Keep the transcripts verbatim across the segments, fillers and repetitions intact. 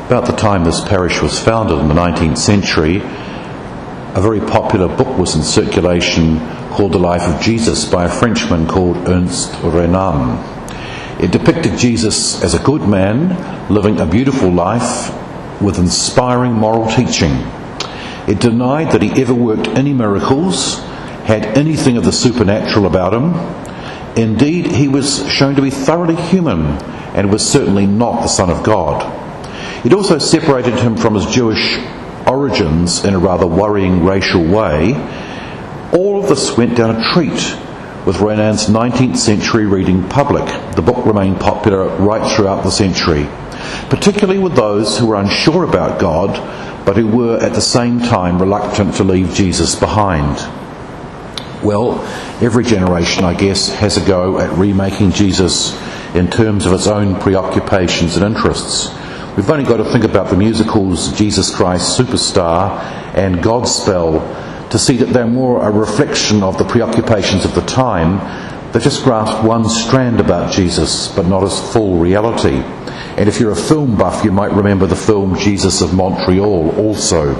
About the time this parish was founded in the nineteenth century, a very popular book was in circulation called The Life of Jesus by a Frenchman called Ernest Renan. It depicted Jesus as a good man living a beautiful life with inspiring moral teaching. It denied that he ever worked any miracles, had anything of the supernatural about him. Indeed, he was shown to be thoroughly human and was certainly not the Son of God. It also separated him from his Jewish origins in a rather worrying racial way. All of this went down a treat with Renan's nineteenth century reading public. The book remained popular right throughout the century, particularly with those who were unsure about God, but who were at the same time reluctant to leave Jesus behind. Well, every generation, I guess, has a go at remaking Jesus in terms of its own preoccupations and interests. We've only got to think about the musicals Jesus Christ Superstar and Godspell to see that they're more a reflection of the preoccupations of the time. They just grasp one strand about Jesus, but not his full reality. And if you're a film buff, you might remember the film Jesus of Montreal also.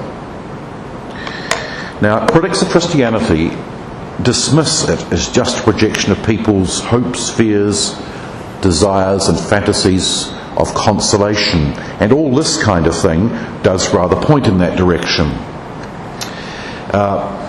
Now, critics of Christianity dismiss it as just a projection of people's hopes, fears, desires and fantasies of consolation, and all this kind of thing does rather point in that direction. Uh,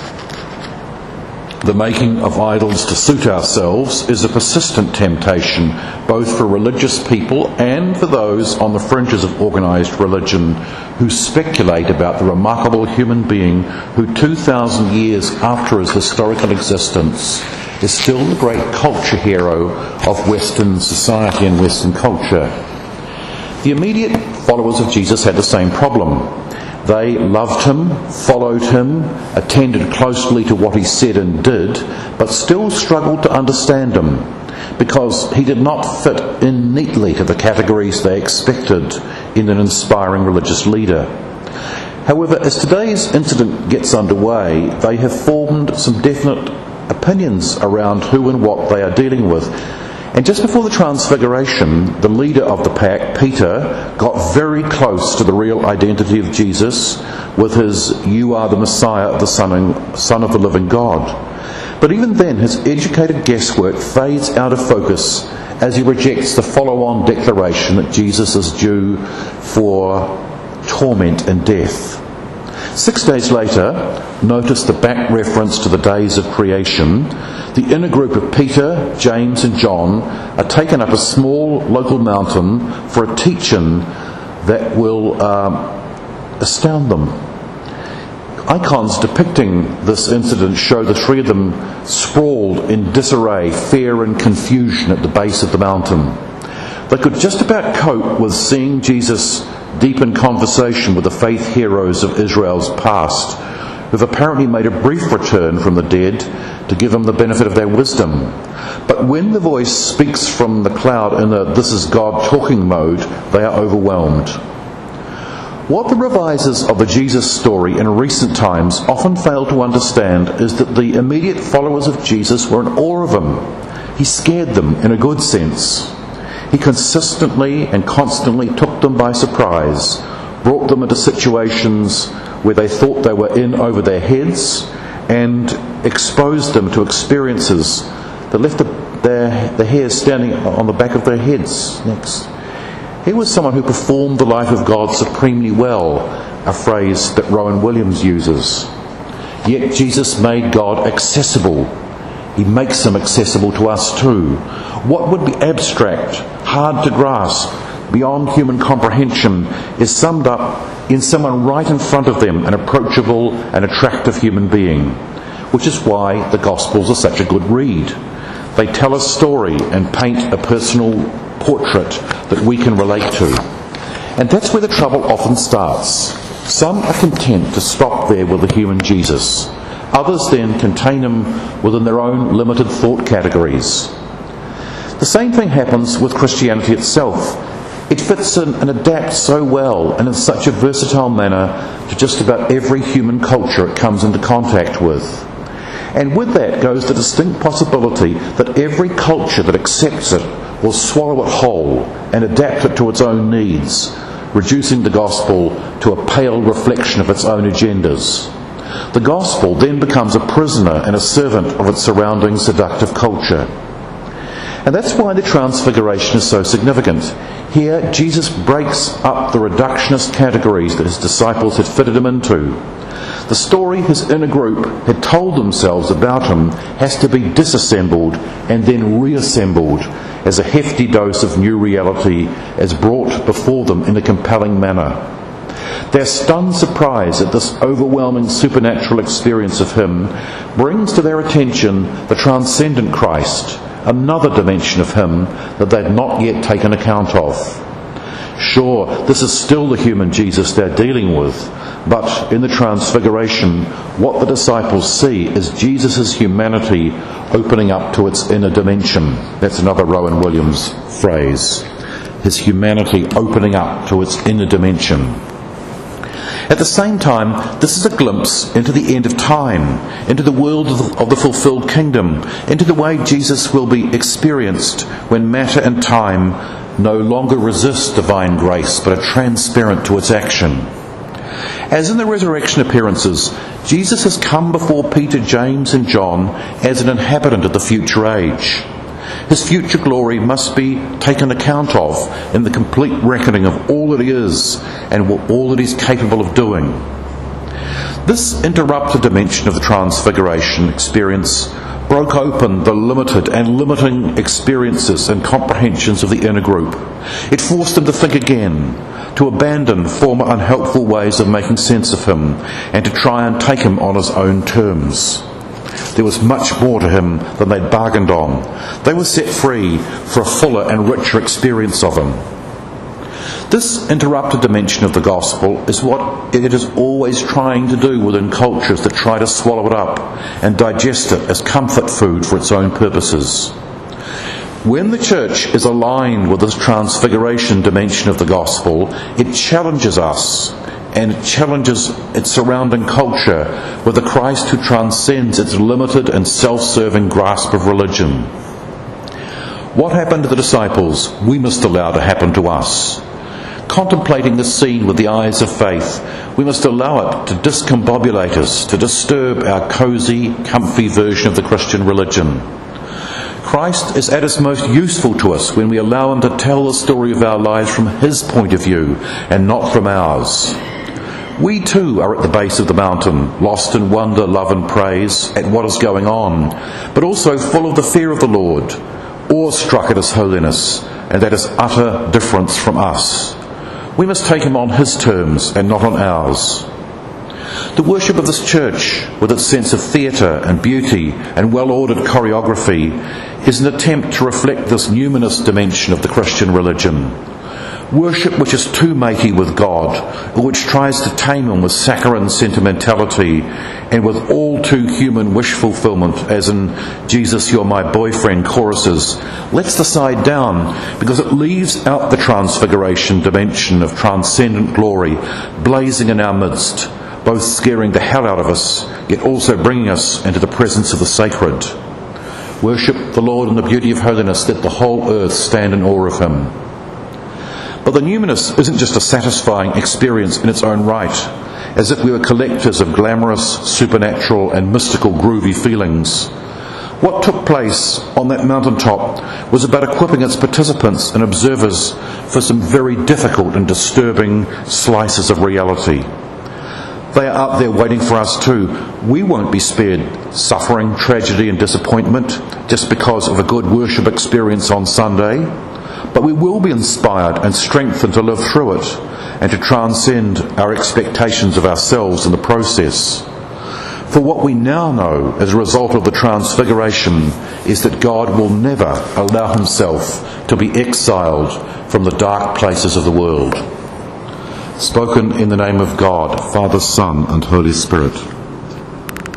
the making of idols to suit ourselves is a persistent temptation, both for religious people and for those on the fringes of organised religion who speculate about the remarkable human being who two thousand years after his historical existence is still the great culture hero of Western society and Western culture. The immediate followers of Jesus had the same problem. They loved him, followed him, attended closely to what he said and did, but still struggled to understand him because he did not fit in neatly to the categories they expected in an inspiring religious leader. However, as today's incident gets underway, they have formed some definite opinions around who and what they are dealing with. And just before the Transfiguration, the leader of the pack, Peter, got very close to the real identity of Jesus with his "You are the Messiah of the Son, Son of the living God." But even then, his educated guesswork fades out of focus as he rejects the follow-on declaration that Jesus is due for torment and death. Six days later, notice the back reference to the days of creation. The inner group of Peter, James and John are taken up a small local mountain for a teach-in that will um, astound them. Icons depicting this incident show the three of them sprawled in disarray, fear and confusion at the base of the mountain. They could just about cope with seeing Jesus deep in conversation with the faith heroes of Israel's past, who've apparently made a brief return from the dead to give them the benefit of their wisdom. But when the voice speaks from the cloud in a "this is God talking" mode, they are overwhelmed. What the revisers of the Jesus story in recent times often fail to understand is that the immediate followers of Jesus were in awe of him. He scared them in a good sense. He consistently and constantly took them by surprise, brought them into situations where they thought they were in over their heads, and exposed them to experiences that left the, their, the hairs standing on the back of their heads. Next. He was someone who performed the life of God supremely well, a phrase that Rowan Williams uses. Yet Jesus made God accessible. He makes him accessible to us too. What would be abstract, hard to grasp, beyond human comprehension, is summed up in someone right in front of them, an approachable and attractive human being, which is why the Gospels are such a good read. They tell a story and paint a personal portrait that we can relate to. And that's where the trouble often starts. Some are content to stop there with the human Jesus. Others then contain him within their own limited thought categories. The same thing happens with Christianity itself. It fits in and adapts so well and in such a versatile manner to just about every human culture it comes into contact with. And with that goes the distinct possibility that every culture that accepts it will swallow it whole and adapt it to its own needs, reducing the gospel to a pale reflection of its own agendas. The gospel then becomes a prisoner and a servant of its surrounding seductive culture. And that's why the Transfiguration is so significant. Here, Jesus breaks up the reductionist categories that his disciples had fitted him into. The story his inner group had told themselves about him has to be disassembled and then reassembled as a hefty dose of new reality is brought before them in a compelling manner. Their stunned surprise at this overwhelming supernatural experience of him brings to their attention the transcendent Christ, another dimension of him that they'd not yet taken account of. Sure, this is still the human Jesus they're dealing with, but in the Transfiguration, what the disciples see is Jesus' humanity opening up to its inner dimension. That's another Rowan Williams phrase. His humanity opening up to its inner dimension. At the same time, this is a glimpse into the end of time, into the world of the, of the fulfilled kingdom, into the way Jesus will be experienced when matter and time no longer resist divine grace but are transparent to its action. As in the resurrection appearances, Jesus has come before Peter, James and John as an inhabitant of the future age. His future glory must be taken account of in the complete reckoning of all that he is and all that he's capable of doing. This interrupted dimension of the Transfiguration experience broke open the limited and limiting experiences and comprehensions of the inner group. It forced them to think again, to abandon former unhelpful ways of making sense of him, and to try and take him on his own terms. There was much more to him than they'd bargained on. They were set free for a fuller and richer experience of him. This interrupted dimension of the gospel is what it is always trying to do within cultures that try to swallow it up and digest it as comfort food for its own purposes. When the church is aligned with this transfiguration dimension of the gospel, it challenges us and it challenges its surrounding culture with a Christ who transcends its limited and self-serving grasp of religion. What happened to the disciples, we must allow to happen to us. Contemplating the scene with the eyes of faith, we must allow it to discombobulate us, to disturb our cosy, comfy version of the Christian religion. Christ is at his most useful to us when we allow him to tell the story of our lives from his point of view and not from ours. We too are at the base of the mountain, lost in wonder, love and praise at what is going on, but also full of the fear of the Lord, awestruck at his holiness and at his utter difference from us. We must take him on his terms and not on ours. The worship of this church, with its sense of theatre and beauty and well-ordered choreography, is an attempt to reflect this numinous dimension of the Christian religion. Worship which is too matey with God, or which tries to tame him with saccharine sentimentality and with all too human wish fulfillment, as in Jesus, you're my boyfriend choruses, lets the side down because it leaves out the transfiguration dimension of transcendent glory blazing in our midst, both scaring the hell out of us, yet also bringing us into the presence of the sacred. Worship the Lord in the beauty of holiness, let the whole earth stand in awe of him. But the numinous isn't just a satisfying experience in its own right, as if we were collectors of glamorous, supernatural and mystical groovy feelings. What took place on that mountaintop was about equipping its participants and observers for some very difficult and disturbing slices of reality. They are out there waiting for us too. We won't be spared suffering, tragedy and disappointment just because of a good worship experience on Sunday. But we will be inspired and strengthened to live through it and to transcend our expectations of ourselves in the process. For what we now know as a result of the Transfiguration is that God will never allow himself to be exiled from the dark places of the world. Spoken in the name of God, Father, Son and Holy Spirit.